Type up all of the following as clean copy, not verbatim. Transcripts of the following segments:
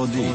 آزادی.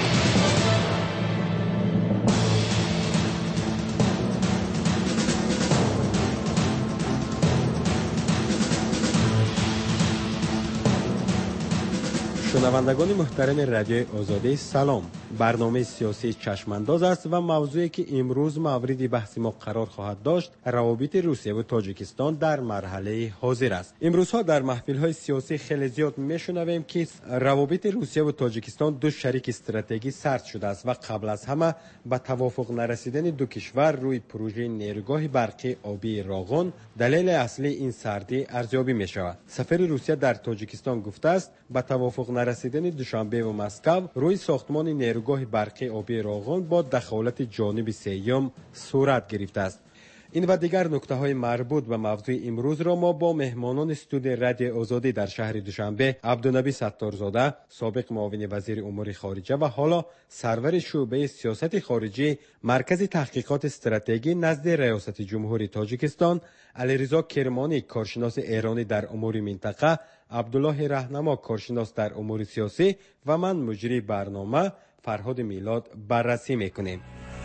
شنوندگان محترم رادیو آزادی سلام. برنامه سیاسی چشمانداز است و موضوعی که امروز مورد بحث ما قرار خواهد داشت روابط روسیه و تاجیکستان در مرحله حاضر است. امروزها در محفل‌های سیاسی خیلی زیاد میشنویم که روابط روسیه و تاجیکستان دو شریک استراتژیکی سرد شده است و قبل از همه به توافق نرسیدن دو کشور روی پروژه نیروگاه برقی آبی راغون دلیل اصلی این سردی ارزیابی می شود. سفیر روسیه در تاجیکستان گفته است به توافق نرسیدن دوشنبه و مسکو روی ساختمان نیروگاه برقی آبی راغون با دخالت جانب سوم صورت گرفته است. این و دیگر نکته‌های مربوط به موضوع امروز را ما با مهمانان استودیو رادیو آزادی در شهر دوشنبه عبدالنبی ستارزاده، سابق معاون وزیر امور خارجه و حالا سرور شعبه سیاست خارجی مرکز تحقیقات استراتژی نزد ریاست جمهوری تاجیکستان، علیرضا کرمانی کارشناس ایرانی در امور منطقه، عبدالله رهنما کارشناس در امور سیاسی و من مجری برنامه فرهاد میلاد بررسی میکنیم.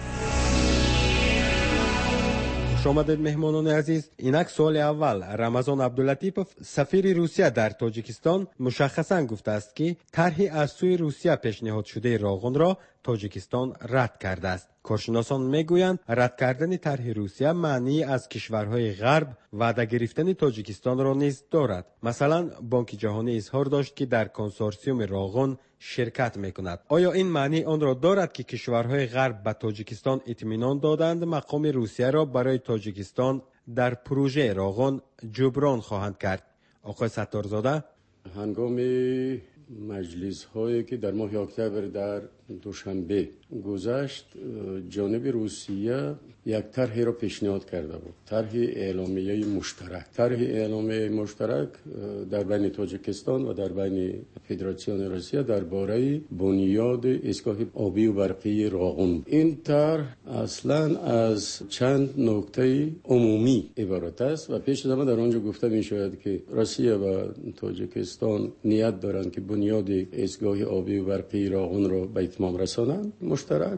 خوش آمدید مهمانان عزیز. اینک سوال اول، رمضان عبداللطیپов سفیر روسیه در تاجیکستان مشخصا گفته است که طرح از سوی روسیه پیشنهاد شده راغون را تاجیکستان رد کرده است. کارشناسان میگویند رد کردن طرح روسیه معنی از کشورهای غرب وعده گرفتن تاجیکستان را نیز دارد. مثلا بانک جهانی اظهار داشت که در کنسورسیوم راغون شرکت میکند. آیا این معنی آن را دارد که کشورهای غرب به تاجیکستان اطمینان دادند مقام روسیه را برای تاجیکستان در پروژه راغون جبران خواهند کرد؟ آقای ستارزاده، هنگام مجلس هایی که در ماه اکتبر در دوشنبه گذشت، جانب روسیه یک طرحی را پیشنهاد کرده بود، طرح اعلامیه مشترک. طرح اعلامیه مشترک در بین تاجیکستان و در بین فدراسیون روسیه درباره بنیاد ایستگاه آبی و برقی راغون. این طرح اصلا از چند نکته عمومی عبارت است و پیش از همه در آنجا گفته می شود که روسیه و تاجیکستان نیت دارند که بنیاد ایستگاه آبی و برقی راغون را به اتمام رسانند مشترک،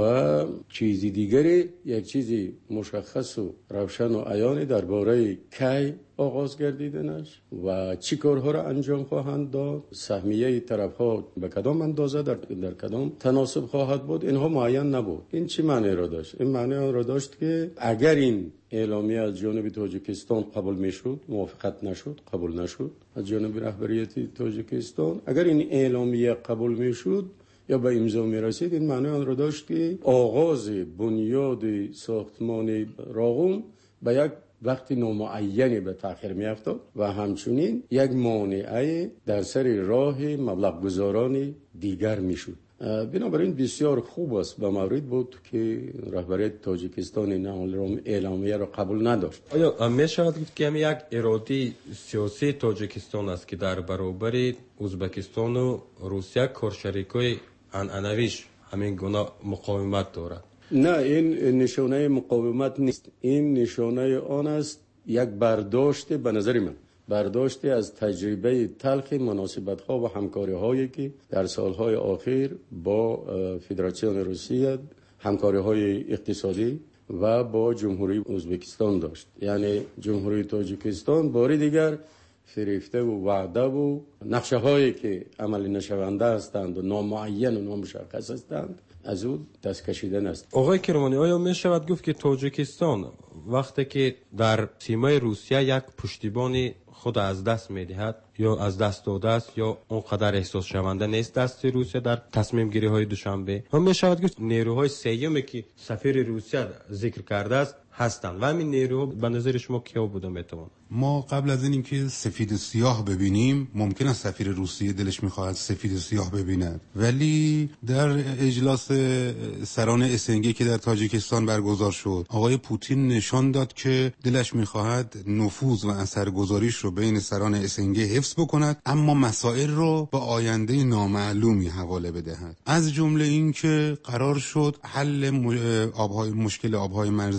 و چیزی دیگری، یک چیزی مشخص و روشن و عیان درباره کی آغاز گردیدنش و چی کارها را انجام خواهند داد، سهمیه طرف‌ها به کدام اندازه در کدام تناسب خواهد بود، اینها معین نبود. این چی معنی را داشت؟ این معنی را داشت که اگر این اعلامیه از جانب تاجیکستان قبول میشد، موافقت نشد، قبول نشد از جانب رهبریت تاجیکستان، اگر این اعلامیه قبول میشد یا به امضا میرسید، این معنی آن را داشت که آغاز بنیاد ساختمان راغون به یک وقتی نامعینی به تأخیر میافتاد و همچنین یک مانعه در سر راه مبلغ گذاران دیگر میشد. بنابراین بسیار خوب است به مورد بود که رهبریت تاجیکستان این اعلامیه را قبول نداشت. آیا میشود گفت که یک اراده سیاسی تاجیکستان است که در برابر ازبکستان و روسیه کارشریکای عنعنویش همین گونه مقاومت دارد؟ نه، این نشانه مقاومت نیست. این نشانه آن است یک برداشت، به نظر من برداشت از تجربه تلخ مناسبت‌ها و همکاری‌هایی که در سال‌های اخیر با فدراسیون روسیه، همکاری‌های اقتصادی و با جمهوری ازبکستان داشت. یعنی جمهوری تاجیکستان بار دیگر فریفته و وعده و نقشه هایی که عمل نشونده هستند و نامعین و نامشخص هستند از او دست کشیدن است. آقای کرمانی، آیا می شود گفت که تاجیکستان وقتی که در سیمای روسیه یک پشتیبانی خود از دست می دهد یا از دست داده است یا اونقدر احساس شونده نیست دست روسیه در تصمیم گیری های دوشنبه، هم می شود گفت نیروهای سیومی که سفیر روسیه ذکر کرده است هستند و همین نیروها به نظر شما کیا بوده میتوان؟ ما قبل از اینکه سفید سیاه ببینیم، ممکن است سفیر روسیه دلش میخواهد سفید سیاه ببیند، ولی در اجلاس سران اسنگی که در تاجیکستان برگزار شد، آقای پوتین نشان داد که دلش میخواهد نفوذ و اثرگذاریش رو بین سران اسنگی حفظ بکند، اما مسائل رو به آینده نامعلومی حواله بدهد. از جمله این که قرار شد حل مشکل آبهای مرزی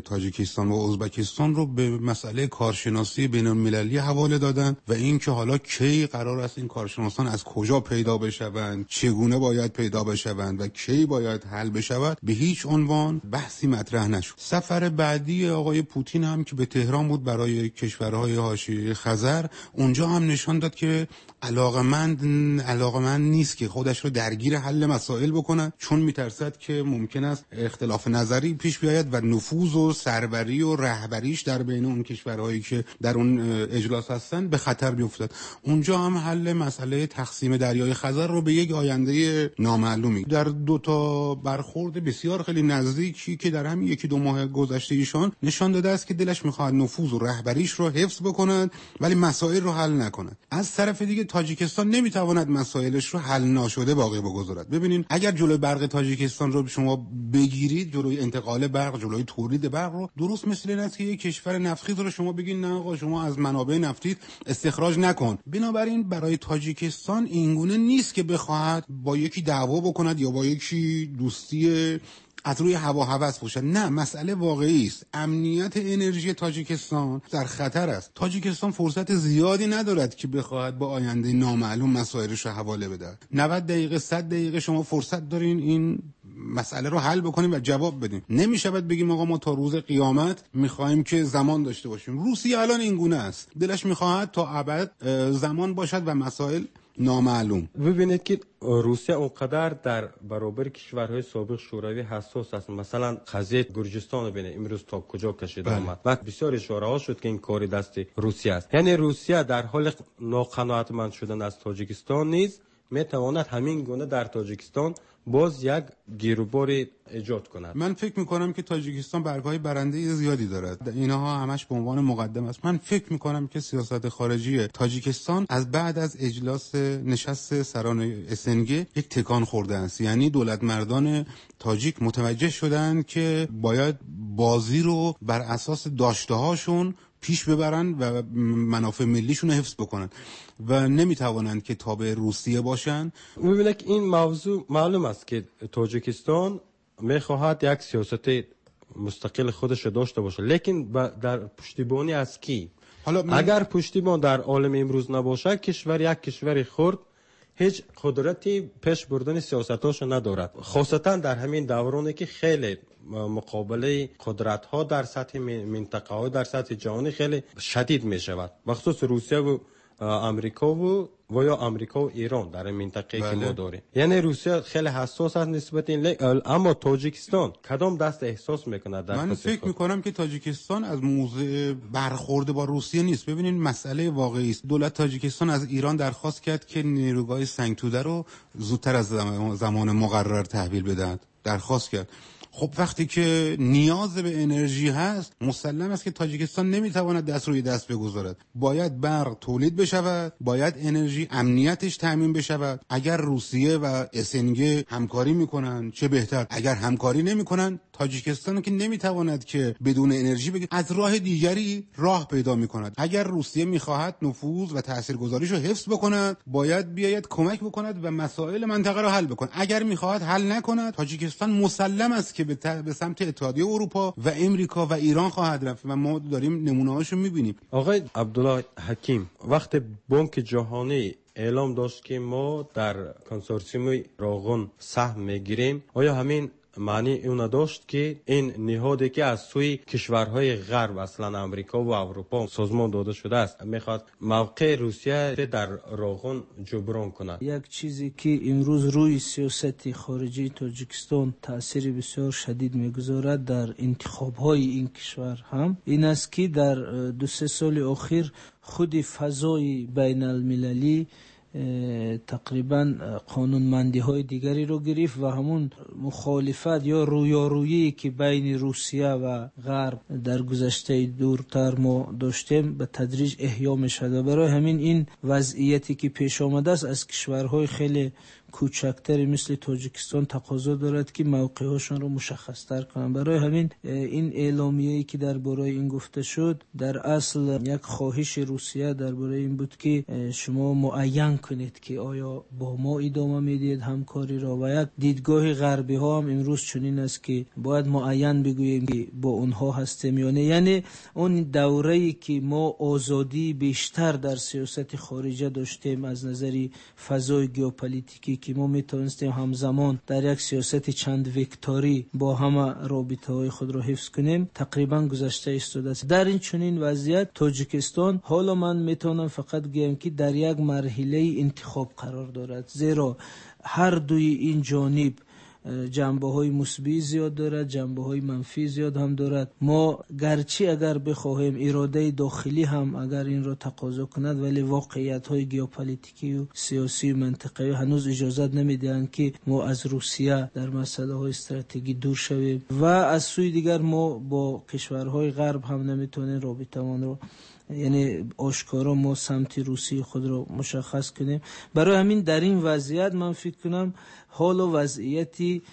تاجیکستان و ازبکستان رو به مسئله کارشناسی بین‌المللی حواله دادن و اینکه حالا کی قرار است این کارشناسان از کجا پیدا بشوند، چگونه باید پیدا بشوند و کی باید حل بشود، به هیچ عنوان بحثی مطرح نشد. سفر بعدی آقای پوتین هم که به تهران بود برای کشورهای حاشیه خزر، اونجا هم نشان داد که علاقمند نیست که خودش رو درگیر حل مسائل بکنه، چون میترسد که ممکن است اختلاف نظری پیش بیاید و نفوذ و سروری و رهبریش در بین اون کشورهایی که در اون اجلاس هستن به خطر بیفتد. اونجا هم حل مسئله تقسیم دریای خزر رو به یک آینده نامعلومی در دو تا برخورد بسیار خیلی نزدیکی که در همین 1-2 ماه گذشته ایشان نشان داده است که دلش میخواد نفوذ و رهبریش رو حفظ بکنند ولی مسائل رو حل نکنند. از طرف دیگه تاجیکستان نمیتواند مسائلش رو حل ناشده باقی بگذارد. ببینید اگر جلوی برق تاجیکستان رو شما بگیرید، جلوی انتقال برق، جلوی تولید برق رو، درست مثل این است که یک کشور نفتخیز رو شما بگین نه آقا شما از منابع نفتی استخراج نکن. بنابراین برای تاجیکستان اینگونه نیست که بخواهد با یکی دعوا بکند یا با یکی دوستی از روی هوا هوس باشد. نه، مسئله واقعی است. امنیت انرژی تاجیکستان در خطر است. تاجیکستان فرصت زیادی ندارد که بخواهد با آینده نامعلوم مسائلش رو حواله بده. 90 دقیقه 100 دقیقه شما فرصت دارین این مسئله رو حل بکنیم و جواب بدیم. نمیشود بگیم آقا ما تا روز قیامت میخوایم که زمان داشته باشیم. روسیه الان این گونه است، دلش میخواهد تا ابد زمان باشد و مسائل نامعلوم. ببینید که روسیه اونقدر در برابر کشورهای سابق شوروی حساس است. مثلا قضیه گرجستان رو ببینید امروز تا کجا کشیده آمد و بسیار اشاره ها شد که این کاری دست روسیه است. یعنی روسیه در حال ناقناعتمند شدن از تاجیکستان نیز میتواند همین گونه در تاجیکستان باز یک گیروباری ایجاد کند. من فکر میکنم که تاجیکستان برگهای برنده زیادی دارد. اینها همش به عنوان مقدم است. من فکر میکنم که سیاست خارجی تاجیکستان از بعد از اجلاس نشست سران اسنگ یک تکان خورده است. یعنی دولت مردان تاجیک متوجه شدند که باید بازی رو بر اساس داشته هاشون پیش ببرن و منافع ملیشون رو حفظ بکنن و نمیتوانند که تابع روسیه باشن. میبینه که این موضوع معلوم است که تاجیکستان میخواهد یک سیاست مستقل خودش داشته باشه، لیکن در پشتیبانی از کی؟ اگر پشتیبان در عالم امروز نباشه، یک کشور خرد هیچ قدرتی پیش بردن سیاستاشو ندارد. خاصتا در همین دورانی که خیلی مقابله قدرت ها در سطح منطقه ها در سطح جهانی خیلی شدید می شود، بخصوص روسیه و امریکا و یا امریکا و ایران در این منطقه که ما داریم. یعنی روسیه خیلی حساس است نسبت این، اما تاجیکستان کدام دست احساس میکنه در من فکر میکنم که تاجیکستان از موضع برخورد با روسیه نیست. ببینید مسئله واقعی است. دولت تاجیکستان از ایران درخواست کرد که نیروگاه سنگتوده رو زودتر از زمان مقرر تحویل بدهد. درخواست کرد. خب وقتی که نیاز به انرژی هست، مسلم است که تاجیکستان نمیتواند دست روی دست بگذارد. باید برق تولید بشود، باید انرژی امنیتش تامین بشود. اگر روسیه و اسنگ همکاری میکنن چه بهتر. اگر همکاری نمیکنن، تاجیکستان که نمیتواند که بدون انرژی بگه، از راه دیگری راه پیدا میکند. اگر روسیه میخواهد نفوذ و تاثیرگذاریشو حفظ بکند، باید بیاید کمک بکند و مسائل منطقه رو حل بکند. اگر میخواهد حل نکند، تاجیکستان مسلم است که به سمت اتحادیه اروپا و امریکا و ایران خواهد رفت و ما داریم نمونه‌هاشو میبینیم. آقای عبدالله حکیم، وقت بانک جهانی اعلام داشت که ما در کنسورسیوم راغون سهم میگیریم، آیا همین معنی اون داشت که این نهادی که از سوی کشورهای غرب، اصلا امریکا و اروپا سازمان داده شده است، میخواد موقع روسیه در راغون جبران کند؟ یک چیزی که امروز روی سیاست خارجی تاجیکستان تأثیر بسیار شدید میگذارد در انتخاب‌های این کشور هم این است که در 2-3 سال اخیر خود فضای بین المللی تقریبا قانونمندی های دیگری رو گرفت و همون مخالفت یا رویارویی که بین روسیه و غرب در گذشته دورتر ما داشتیم به تدریج احیا می شده. برای همین این وضعیتی که پیش آمده است از کشورهای خیلی کوچکتری مثل تاجیکستان تقاضا دارد که موقعهاشون رو مشخص‌تر کنن. برای همین این اعلامیه‌ای که درباره این گفته شد در اصل یک خواهش روسیه درباره این بود که شما معین کنید که آیا با ما ادامه میدید همکاری را، و یک دیدگاه غربی ها هم امروز چنین است که باید معین بگوییم که با اونها هستیم یا نه. یعنی اون دوره‌ای که ما آزادی بیشتر در سیاست خارجه داشتیم از نظر فضای ژئوپلیتیکی که ما میتونستیم همزمان در یک سیاست چند وکتوری با همه رابطه‌های خود را حفظ کنیم، تقریبا گذشته ایستاده است. در این چنین وضعیت تاجیکستان حالا من میتونم فقط بگم که در یک مرحله انتخاب قرار دارد، زیرا هر دوی این جانب جنبه‌های مثبت زیاد دارد، جنبه‌های منفی زیاد هم دارد. ما گرچه اگر بخواهیم اراده داخلی هم اگر این را تقاضا کند، ولی واقعیت‌های ژئوپلیتیکی و سیاسی و منطقه‌ای هنوز اجازه نمیدهند که ما از روسیه در مسائل استراتژی دور شویم، و از سوی دیگر ما با کشورهای غرب هم نمیتونیم رابطه‌مان رو، یعنی آشکارا ما سمت روسی خود را مشخص کنیم. برای همین در این وضعیت من فکر کنم حال و وضعیتی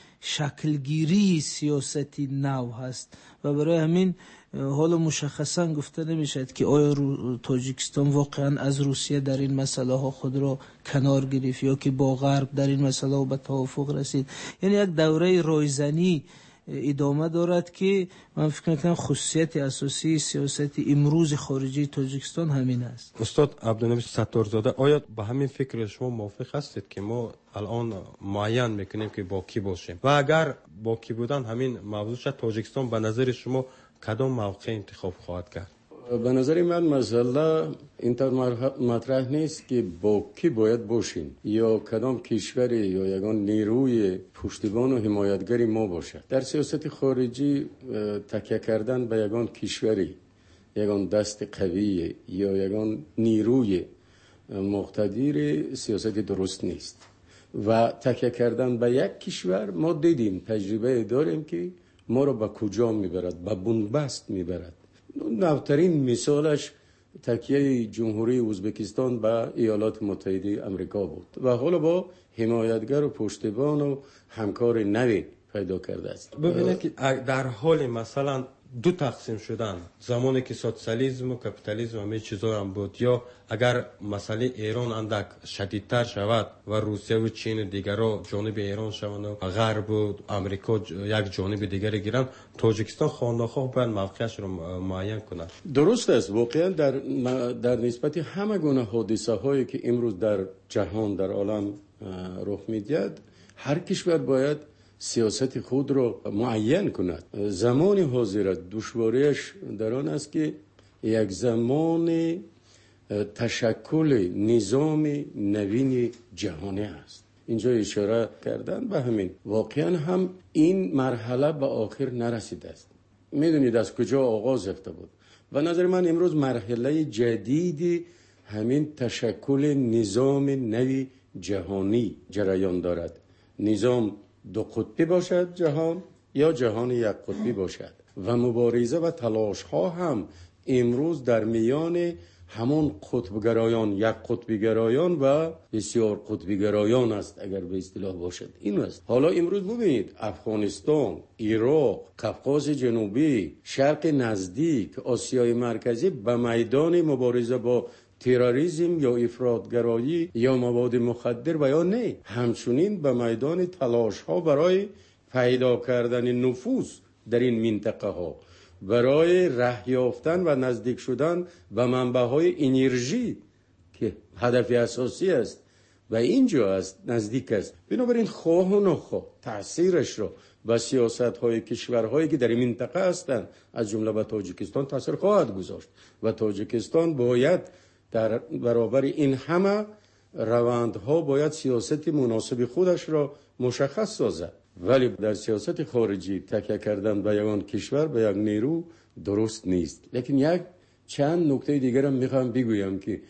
شکلگیری سیاستی نو هست، و برای همین حالا مشخصا گفته نمیشد که آیا تاجیکستان واقعا از روسیه در این مسئله ها خود را کنار گرفت یا که با غرب در این مسئله ها به توافق رسید. یعنی یک دوره رایزنی ادامه دارد که من فکر می‌کنم خصوصیت اساسی سیاست امروز خارجی تاجیکستان همین است. استاد عبدالنبی ستارزاده، آیا با همین فکر شما موافق هستید که ما الان معین میکنیم که با کی باشیم، و اگر با کی بودن همین موضوع شد، تاجیکستان به نظر شما کدام موقع انتخاب خواهد کرد؟ به نظر من مسئله اینطور مطرح نیست که با کی باید باشیم یا کدام کشوری یا یگان نیروی پشتیبان و حمایتگری ما باشد. در سیاست خارجی تکیه کردن به یگان کشوری، یگان دست قوی یا یگان نیروی مقتدر سیاست درست نیست، و تکیه کردن به یک کشور ما دیدیم، تجربه داریم که ما رو به کجا میبرد، به بنبست میبرد. نوترین مثالش تکیه جمهوری ازبکستان به ایالات متحده آمریکا بود و حالا با حمایتگر و پشتیبان و همکار نوی پیدا کرده است. ببینید که در حال مثلا دو تقسیم شدن، زمانی که سوسیالیسم و کپیتالیسم همه چیزا هم بود، یا اگر مسئله ایران اندک شدیدتر شود و روسیه و چین دیگرها جانب ایران شوند و غرب و آمریکا یک جانب دیگر گیرند، تاجیکستان خواندخواه باید موقعش رو معین کند. درست است. واقعا در نسبت همه گونه حادثه هایی که امروز در جهان در عالم رخ میدهد، هر کشور باید سیاست خود را معین کند. زمان حاضر دشواریش در آن است که یک زمان تشکل نظام نوین جهانی است. اینجا اشاره کردن به همین. واقعا هم این مرحله به آخر نرسیده است. میدونید از کجا آغاز یافته بود. به نظر من امروز مرحله جدیدی همین تشکل نظام نوی جهانی جریان دارد. نظام دو قطبی باشد جهان، یا جهان یک قطبی باشد، و مبارزه و تلاش ها هم امروز در میان همون قطبگرایان، یک قطبگرایان و بسیار قطبگرایان است اگر به اصطلاح باشد. این است. حالا امروز ببینید افغانستان، عراق، قفقاز جنوبی، شرق نزدیک، آسیای مرکزی به میدان مبارزه با تروریسم یا افراطگرایی یا مواد مخدر و یا نه، همچنین به میدان تلاش ها برای پیدا کردن نفوذ در این منطقه ها، برای راه یافتن و نزدیک شدن به منبع های انرژی که هدف اساسی است و اینجا است، نزدیک است. بنابراین خواه و نخواه تأثیرش را به سیاست های کشورهایی که در این منطقه هستند از جمله به تاجیکستان تأثیر خواهد گذاشت، و تاجیکستان باید در برابر این همه روندها باید سیاست مناسب خودش را مشخص سازد. ولی در سیاست خارجی تکیه کردن به یگان کشور، به یک نیرو درست نیست. لیکن یک چند نکته دیگر هم میخوام بگویم که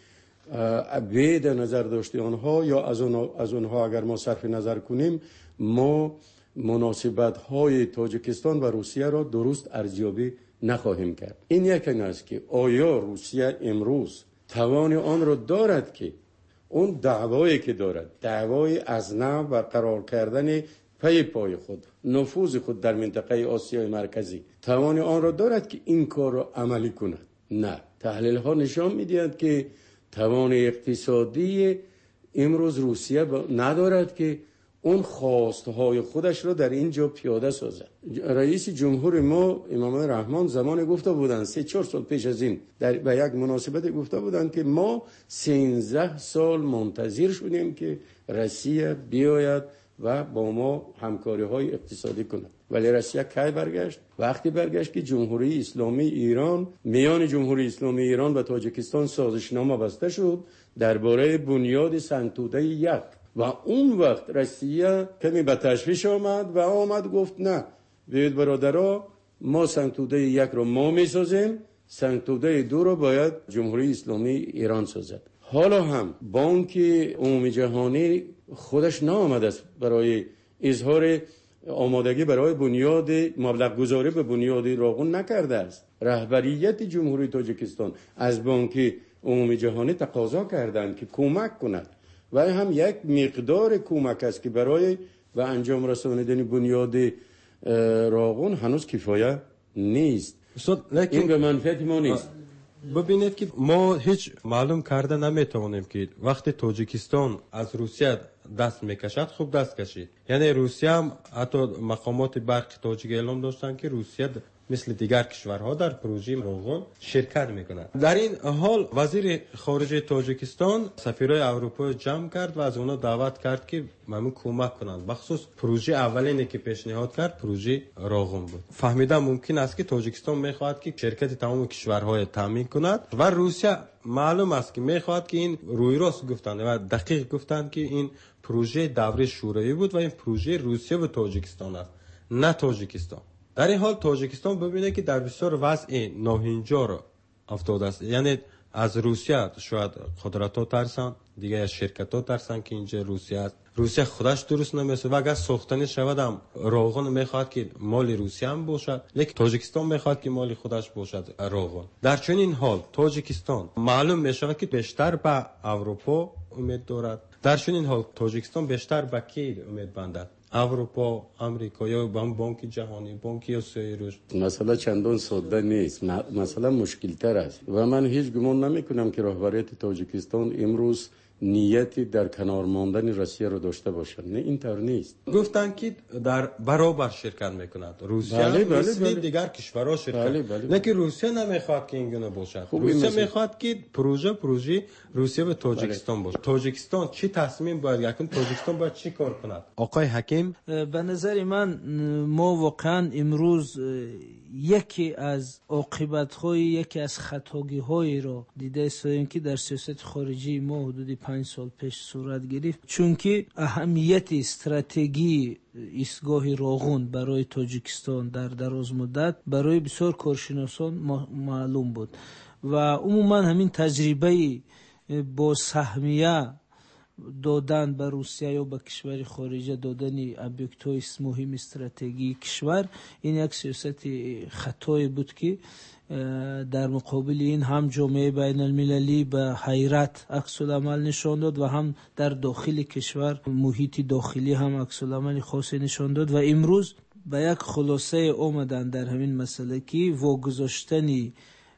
به در نظر داشته آنها یا از آنها اگر ما صرف نظر کنیم، ما مناسبت های تاجیکستان و روسیه را درست ارزیابی نخواهیم کرد. این یک است که آیا روسیه امروز توان آن را دارد که اون دعوایی که دارد، دعوای از نو برقرار کردن پای خود، نفوذ خود در منطقه آسیای مرکزی، توان آن را دارد که این کار را عملی کند؟ نه. تحلیل ها نشان می‌دهد که توان اقتصادی امروز روسیه ندارد که اون خواستهای خودش را در اینجا پیاده سازد. رئیس جمهور ما امام رحمان زمان گفته بودند 3-4 سال پیش از این به یک مناسبت گفته بودند که ما 13 سال منتظر شدیم که روسیه بیاید و با ما همکاری های اقتصادی کند، ولی روسیه کی برگشت؟ وقتی برگشت که جمهوری اسلامی ایران، میان جمهوری اسلامی ایران و تاجیکستان سازشنامه بسته شد درباره بنیاد سنتوده 1 و اون وقت روسیه کمی به تشویش آمد گفت نه بیاید برادرها، ما سنتوده 1 رو ما میسازیم، سنتوده 2 رو باید جمهوری اسلامی ایران سازد. حالا هم بانک عمومی جهانی خودش ناآمده است برای اظهار آمادگی برای بنیاد مبلغ گذاری به بنیاد راغون نکرده است. رهبریت جمهوری تاجیکستان از بانک عمومی جهانی تقاضا کردند که کمک کند و هم یک مقدار کمک است که برای و انجام رساندن بنیاد راغون هنوز کفایه نیست. این به منفعت ما نیست. ببینید که ما هیچ معلوم کرده نمیتونیم که وقتی تاجیکستان از روسیه دست میکشد خوب دست کشید. یعنی روسیه هم حتی مقامات برخی تاجیک اعلام داشتن که روسیه مثل دیگر کشورها در پروژه راغون شرکت میکند. در این حال وزیر خارجه تاجیکستان سفیرای اروپا جمع کرد و از اونا دعوت کرد که ممنون کمک کنند. بخصوص پروژه اولینی که پیشنهاد کرد پروژه راغون بود. فهمیدم ممکن است که تاجیکستان میخواهد که شرکت تمام کشورهای تامین کند و روسیه معلوم است که میخواهد که این روی راست گفتند و دقیق گفتند که این پروژه دوره شوروی بود و این پروژه روسیه و تاجیکستان است، نه تاجیکستان. در این حال تاجیکستان ببینه که در بسیار وضع ناهنجار افتاده است. یعنی از روسیه شاید قدرت‌ها ترسن، دیگه از شرکت‌ها ترسن که اینجا روسیه است. روسیه خودش درست نمیشه و اگر ساختنی شود هم راغون میخواد که مال روسیه هم باشد، لیکن تاجیکستان میخواد که مال خودش باشد راغون. در چنین حال تاجیکستان معلوم میشود که بیشتر به اروپا امید دارد. در چنین حال تاجیکستان بیشتر به کی امید بندد؟ اروپا، امریکا یا بانک جهانی، بانک آسیای رشد؟ مسئله چندان ساده نیست، مسئله مشکل تر است و من هیچ گمان نمی کنم که رهبریت تاجیکستان امروز نیتی در کنار ماندن روسیه رو داشته باشد. نه، اینطور نیست. گفتن که در برابر شرکت میکند روسیه مثل دیگر کشورها شرکت. لیکن روسیه نمیخواد که اینگونه باشد. روسیه میخواد که پروژه روسیه و تاجیکستان باشه. تاجیکستان چی تصمیم باید گرفت؟ تاجیکستان باید چی کار کند؟ آقای حکیم، به نظر من ما واقعا امروز یکی از عاقبت‌های یکی از خطاگی‌هایی را دیده استیم که در سیاست خارجی ما حدود 5 سال پیش صورت گرفت، چون که اهمیت استراتژی ایستگاه راغون برای تاجیکستان در دراز مدت برای بسیار کارشناسان معلوم بود و عموما همین تجربه با سهمیه دادن به روسیه یا به کشور خارجی دادن ابیکت‌های مهم استراتژی کشور، این یک سیاست خطایی بود که در مقابل این هم جامعه بین المللی به حیرت عکس العمل نشان داد و هم در داخل کشور محیط داخلی هم عکس العمل خاصی نشان داد و امروز به یک خلاصه آمدن در همین مسئله که واگذاشتن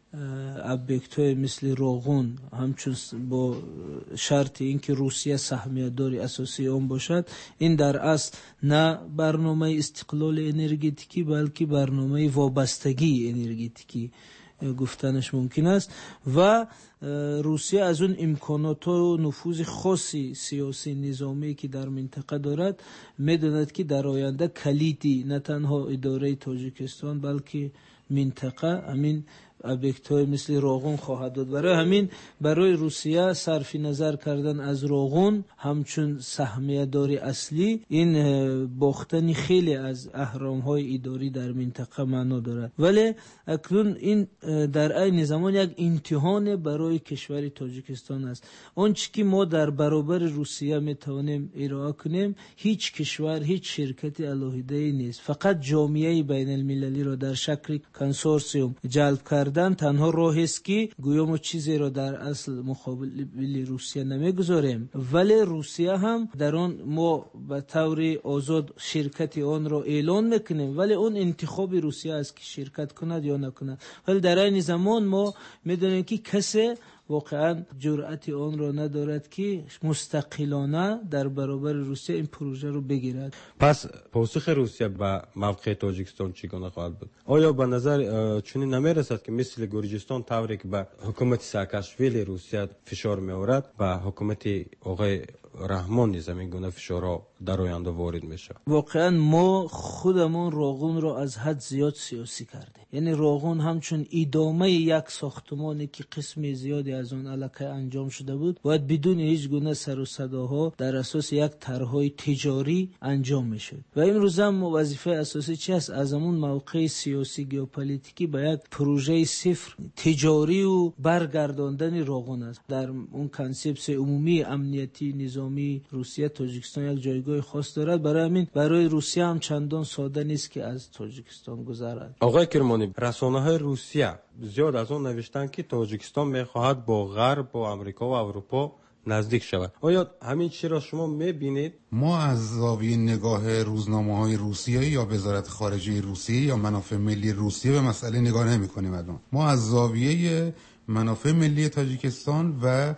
ابیکت‌های مثل راغون همچون با شرط اینکه روسیه سهمیه داری اساسی آن باشد، این در اصل نه برنامه استقلال انرژتیکی بلکه برنامه وابستگی انرژتیکی گفتنش ممکن است و روسیه از اون امکانات و نفوذ خاصی سیاسی نظامی که در منطقه دارد میداند که در آینده کلیدی نه تنها اداره تاجیکستان بلکه منطقه همین ابیکت‌های مثل راغون خواهد داد. برای همین برای روسیه صرف نظر کردن از راغون همچون سهمیه داری اصلی، این باختن خیلی از اهرام‌های اداری در منطقه معنا دارد، ولی اکنون این در عین زمان یک امتحان برای کشور تاجیکستان است. آنچه که ما در برابر روسیه میتوانیم ارائه کنیم هیچ کشور، هیچ شرکت علاهیده‌ای نیست، فقط جامعه بین المللی را در شکل کنسورسیوم جلب کرد کردن تنها راهی است که گویا ما چیزی را در اصل مقابل روسیه نمیگذاریم، ولی روسیه هم در آن ما به طور آزاد شرکت آن را اعلان میکنیم، ولی اون انتخاب روسیه است که شرکت کند یا نکند. ولی در این زمان ما میدونیم که کسی واقعا جرأت آن را ندارد که مستقلانه در برابر روسیه این پروژه رو بگیرد. پس پاسخ روسیه به موقع تاجیکستان چگونه خواهد بود؟ آیا به نظر چنین نمیرسد که مثل گرجستان طوری که به حکومت ساکاشویلی روسیه فشار میآورد به حکومت آقای رحمان نیز این گونه فشارها در آینده وارد میشه؟ واقعا ما خودمون راغون را از حد زیاد سیاسی کردیم. یعنی راغون همچون ادامه یک ساختمانی که قسم زیادی از آن علاقه انجام شده بود باید بدون هیچ گونه سر و صداها در اساس یک طرحهای تجاری انجام میشد. و امروز هم وظیفه اساسی چی است؟ از همون موقع سیاسی ژئوپلیتیکی به یک پروژه صفر تجاری و برگرداندن راغون است. در اون کانسپت عمومی امنیتی نظامی روسیه تاجیکستان یک جایگاه خاص دارد. برای همین برای روسیه هم چندان ساده نیست که از تاجیکستان گذرد. آقای کرمانی، رسانه‌های روسیه زیاد از اون نوشتن که تاجیکستان می‌خواهد با غرب، با آمریکا و اروپا نزدیک شود. آیا همین چیز را شما می‌بینید؟ ما از زاویه نگاه روزنامه‌های روسیه یا وزارت خارجه روسیه یا منافع ملی روسیه به مسئله نگاه نمی‌کنیم. ما از زاویه منافع ملی تاجیکستان و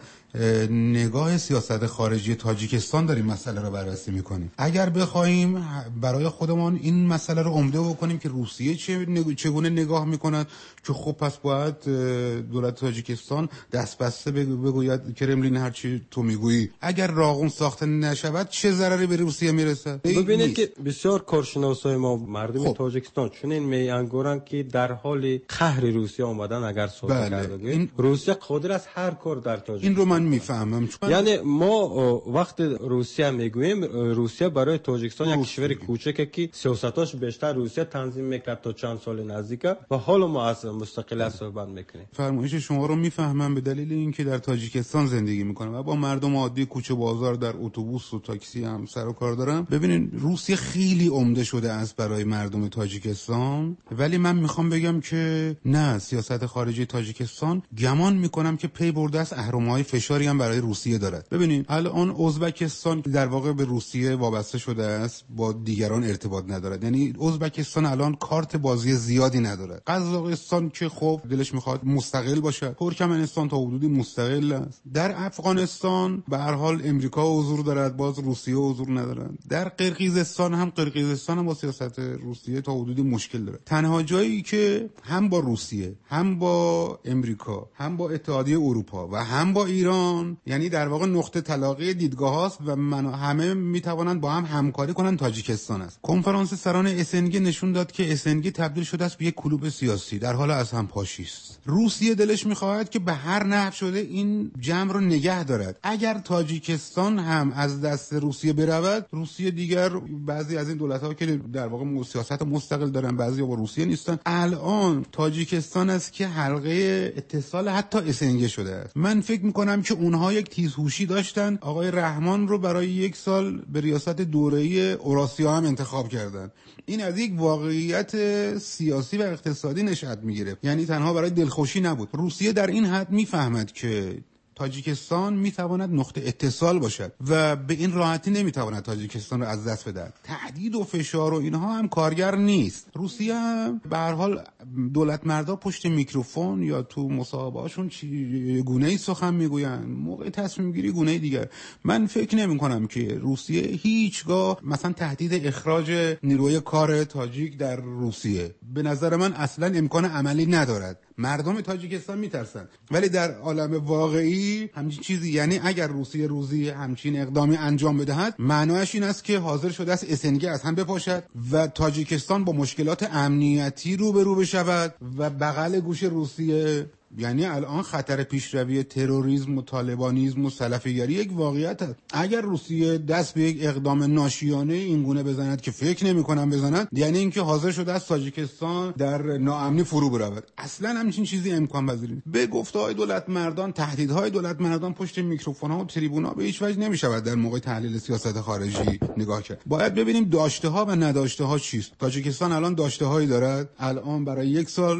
نگاه سیاست خارجی تاجیکستان داریم مسئله رو بررسی میکنیم. اگر بخوایم برای خودمان این مسئله رو عمده بکنیم که روسیه چگونه نگاه میکند، که خب پس باید دولت تاجیکستان دست بسته بگوید کرملین هرچی تو میگویی. اگر راغون ساخته نشود چه ضرری به روسیه میرسه؟ ببینید که بسیار کارشناسای ما مردم تاجیکستان چنین میانگورن که در حال قهر روسیه آمدن اگر ساده کردن. روسیه قادر است هر کار در تاجیکستان. این رو من میفهمم. یعنی ما وقت روسیه میگوییم روسیه برای تاجیکستان یک کشور کوچکه که سیاستاش بیشتر روسیه تنظیم میکرد تا چند سال نزدیکه و حالا ما از مستقلیت صحبت میکنیم. فرمایش شما رو میفهمم به دلیل اینکه در تاجیکستان زندگی میکنم و با مردم عادی کوچه بازار در اتوبوس و تاکسی هم سر و کار دارم. ببینین روسیه خیلی عمده شده است برای مردم تاجیکستان، ولی من میخوام بگم که نه، سیاست خارجی تاجیکستان گمان میکنم که پی برده است اهرم‌های فشاری هم برای روسیه دارد. ببینید الان ازبکستان در واقع به روسیه وابسته شده است، با دیگران ارتباط ندارد. یعنی ازبکستان الان کارت بازی زیادی ندارد. قزاقستان که خب دلش میخواد مستقل باشه، ترکمنستان تا حدودی مستقل است. در افغانستان به هر حال امریکا حضور دارد، باز روسیه حضور ندارد. در قرقیزستان هم با سیاست روسیه تا حدودی مشکل داره. تنها جایی که هم با روسیه، هم با امریکا، هم با اتحادیه اروپا و هم با ایران، یعنی در واقع نقطه تلاقی دیدگاه‌هاست و همه میتوانند با هم همکاری کنند، تاجیکستان است. کنفرانس سران اسنگ نشون داد که اسنگ تبدیل شده است به یک کلوب سیاسی در حال از هم پاشی است. روسیه دلش می‌خواهد که به هر نحو شده این جمع رو نگه دارد. اگر تاجیکستان هم از دست روسیه برود، روسیه دیگر بعضی از این دولت‌ها که در واقع سیاست مستقل دارن، بعضی با روسیه نیستن، الان تاجیکستان است که حلقه اتصال حتی اسنگ شده است. من فکر می‌کنم که اونها یک تیزهوشی داشتن، آقای رحمان رو برای 1 سال به ریاست دوره‌ای اوراسیا هم انتخاب کردن. این از یک واقعیت سیاسی و اقتصادی نشأت می‌گیره، یعنی تنها برای دلخوشی نبود. روسیه در این حد می‌فهمد که تاجیکستان میتواند نقطه اتصال باشد و به این راحتی نمیتواند تاجیکستان رو از دست بدهد. تهدید و فشار و اینها هم کارگر نیست. روسیه هم به هر حال دولت مردا پشت میکروفون یا تو مصاحبه‌هاشون گونه‌ای سخن میگویند، موقع تصمیم گیری گونه‌ای دیگر. من فکر نمی‌کنم که روسیه هیچگاه مثلا تهدید اخراج نیروی کار تاجیک در روسیه به نظر من اصلا امکان عملی ندارد. مردم تاجیکستان میترسن، ولی در عالم واقعی همچین چیزی، یعنی اگر روسیه روزی همچین اقدامی انجام بدهد، معنایش این است که حاضر شده است اسنگ از هم بپاشد و تاجیکستان با مشکلات امنیتی روبرو بشود و بغل گوش روسیه. یعنی الان خطر پیشروی تروریسم و طالبانیسم و سلفیگری یک واقعیت است. اگر روسیه دست به یک اقدام ناشیانه این گونه بزند که فکر نمی‌کنم بزند، یعنی اینکه حاضر شده است تاجیکستان در ناامنی فرو برود. اصلا همچین چیزی امکان پذیر نیست. به گفته‌های دولت مردان، تهدیدهای دولت مردان پشت میکروفون‌ها و تریبون‌ها به هیچ وجه نمی‌شود در موقع تحلیل سیاست خارجی نگاه کرد. باید ببینیم داشته‌ها و نداشته‌ها چیست. تاجیکستان الان داشته‌هایی دارد. الان برای 1 سال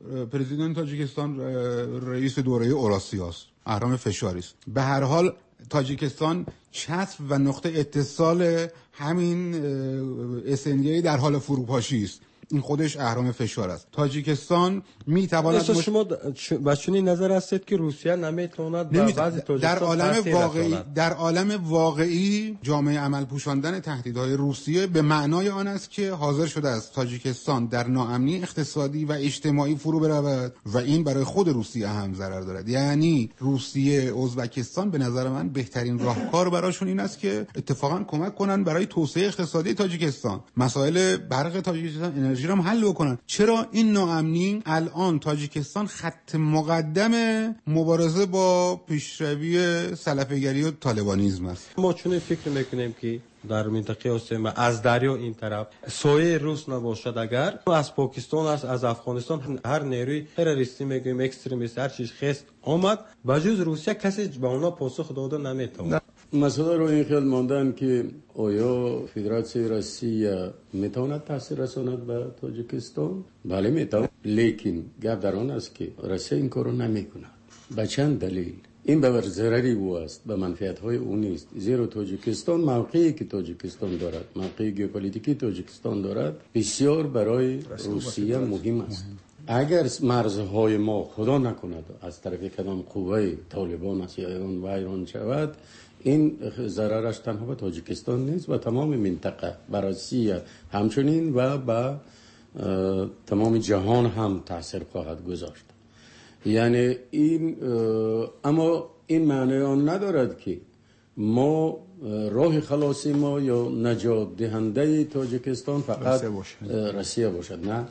پرزیدنت تاجیکستان رئیس دوره اوراسیاست، اهرام فشاری است. به هر حال تاجیکستان چتر و نقطه اتصال همین اسنگی در حال فروپاشی است. این خودش اهرام فشار است. تاجیکستان میتواند شما با چنین نظر هستید که روسیه نمیتواند با بعضی تاجیکستان در عالم واقعی جامعه عمل پوشاندن تهدیدهای روسیه به معنای آن است که حاضر شده است تاجیکستان در ناامنی اقتصادی و اجتماعی فرو برود و این برای خود روسیه هم ضرر دارد. یعنی روسیه ازبکستان به نظر من بهترین راهکار براشون این است که اتفاقا کمک کنن برای توسعه اقتصادی تاجیکستان، مسائل برق تاجیکستان، انرژی رو حل بکنن. چرا این ناامنی؟ الان تاجیکستان خط مقدم مبارزه با پیشروی سلفیگری و طالبانیسم است. ما چون فکر میکنیم که در منطقه اوسما از دریا این طرف سایه روس نباشد، اگر از پاکستان از افغانستان هر نیروی تروریستی میگیم اکستریمیست هر چیز خست آمد با جز روسیه کسی به اونا پاسخ داده نمیتونه. مسئله رو این خیال ماندن که آیا فدراسیون روسیه میتواند تاثیر رساند به تاجیکستان؟ بله میتواند، لیکن گپ در آن است که روسیه این کارو نمیکنه. به چند دلیل؟ این به ضرری او است، به منفعت های او نیست. زیرا تاجیکستان موقعی که تاجیکستان دارد، موقعی ژئوپلیتیکی تاجیکستان دارد، بسیار برای روسیه مهم است. اگر مرزهای ما خدا نکند از طرف کدام قوه طالبان است یا ایران و ایران شود، این ضررش تنها به تاجیکستان نیست و تمام منطقه، به روسیه همچنین و به تمام جهان هم تاثیر خواهد گذاشت. یعنی این اما این معنی آن ندارد که ما راه خلاصی ما یا نجات دهنده تاجیکستان فقط روسیه باشد. نه،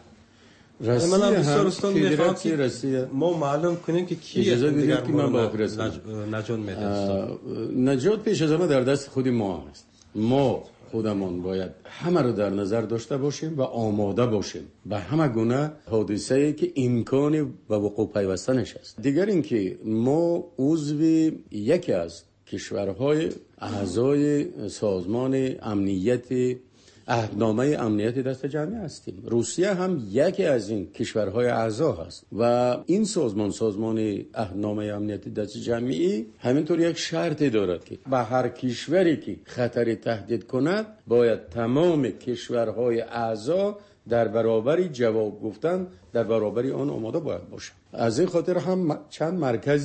روسیه ما معلوم کنیم که کی اجازه بدید که من با نجات میده. نجات پیش از همه در دست خود ما است. ما خودمان باید همه رو در نظر داشته باشیم و آماده باشیم به همه گونه حادثه‌ای که امکان به وقوع پیوستنش است. دیگر اینکه ما عضو یکی از کشورهای اعضای سازمان امنیت عهدنامه امنیت دست جمعی هستیم. روسیه هم یکی از این کشورهای اعضا هست و این سازمان عهدنامه امنیت دست جمعی همینطور یک شرطی دارد که به هر کشوری که خطری تهدید کند باید تمام کشورهای اعضا در برابر جواب گفتن در برابر آن آماده باید باشند. از این خاطر هم چند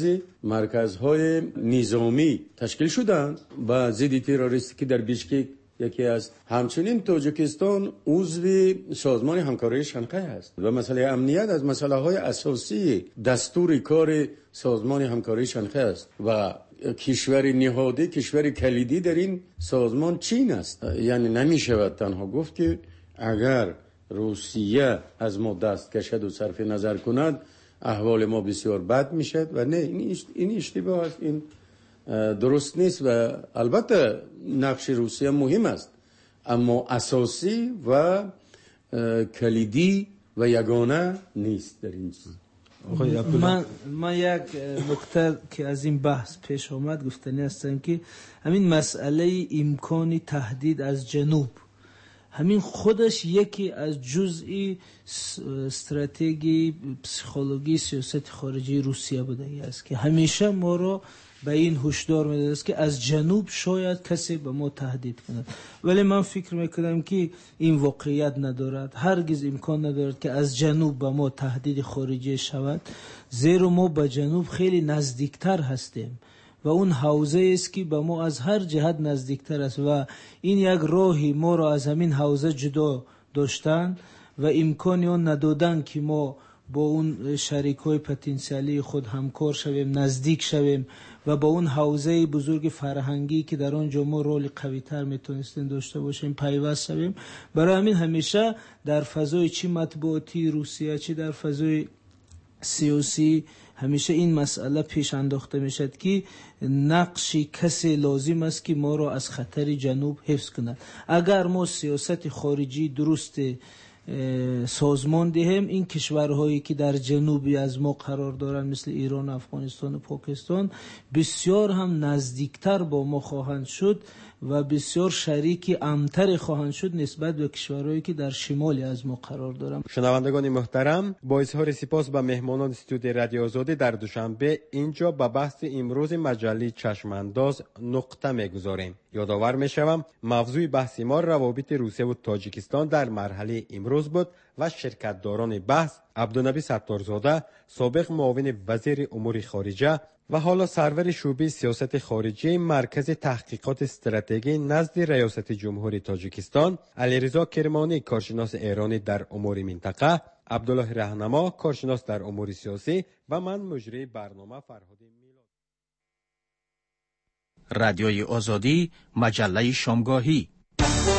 مرکزهای نظامی تشکیل شدند و ضد تروریستی که در بیشکک یکی است. همچنین تاجیکستان عضو سازمان همکاری شانگهای است و مسئله امنیت از مسئله های اساسی دستور کار سازمان همکاری شانگهای است و کشور نهادی، کشور کلیدی در این سازمان چین است. یعنی نمیشود تنها گفت که اگر روسیه از ما دست کشد و صرف نظر کند احوال ما بسیار بد میشد و نه، این اشتباه است، این درست نیست و البته نقش روسیه مهم است اما اساسی و کلیدی و یگانه نیست در این چیز. من یک نکته که از این بحث پیش آمد گفتنی هستم که همین مسئله امکانی تهدید از جنوب همین خودش یکی از جزئی استراتژی پسیخولوژی سیاست خارجی روسیه بوده است که همیشه ما رو به این هشدار میداده است که از جنوب شاید کسی به ما تهدید کند، ولی من فکر میکنم که این واقعیت ندارد، هرگز امکان ندارد که از جنوب به ما تهدید خارجی شود، زیرا ما به جنوب خیلی نزدیکتر هستیم و اون حوزه است که به ما از هر جهت نزدیکتر است و این یک راهی ما را از همین حوزه جدا داشتن و امکانی آن ندادن که ما با اون شریکای پتانسیلی خود همکار شویم، نزدیک شویم و با اون حوزه بزرگ فرهنگی که در آنجا ما رول قوی تر میتونستیم داشته باشیم پیوست شویم. برای همین همیشه در فضای چی مطبوعاتی روسیه چی در فضای سیاسی همیشه این مسئله پیش انداخته میشد که نقشی کسی لازم است که ما را از خطر جنوب حفظ کند. اگر ما سیاست خارجی درست سازمان دهیم، این کشورهایی که در جنوبی از ما قرار دارن مثل ایران، افغانستان و پاکستان بسیار هم نزدیکتر با ما خواهند شد و بسیار شریک امتر خواهند شد نسبت به کشورهایی که در شمالی از ما قرار دارند. شنوندگان محترم، با اظهار سپاس به مهمانان استودیو رادیو آزادی در دوشنبه اینجا به بحث امروز مجله چشمانداز نقطه میگذاریم. یادآور میشوم موضوع بحث ما روابط روسیه و تاجیکستان در مرحله امروز بود و شرکتداران بحث عبدالنبی ستارزاده، سابق معاون وزیر امور خارجه و حالا سرور شعبه سیاست خارجی مرکز تحقیقات استراتژی نزد ریاست جمهوری تاجیکستان، علیرضا کرمانی کارشناس ایرانی در امور منطقه، عبدالله رهنما کارشناس در امور سیاسی و من مجری برنامه فرهاد میلاد. رادیوی آزادی، مجله شامگاهی.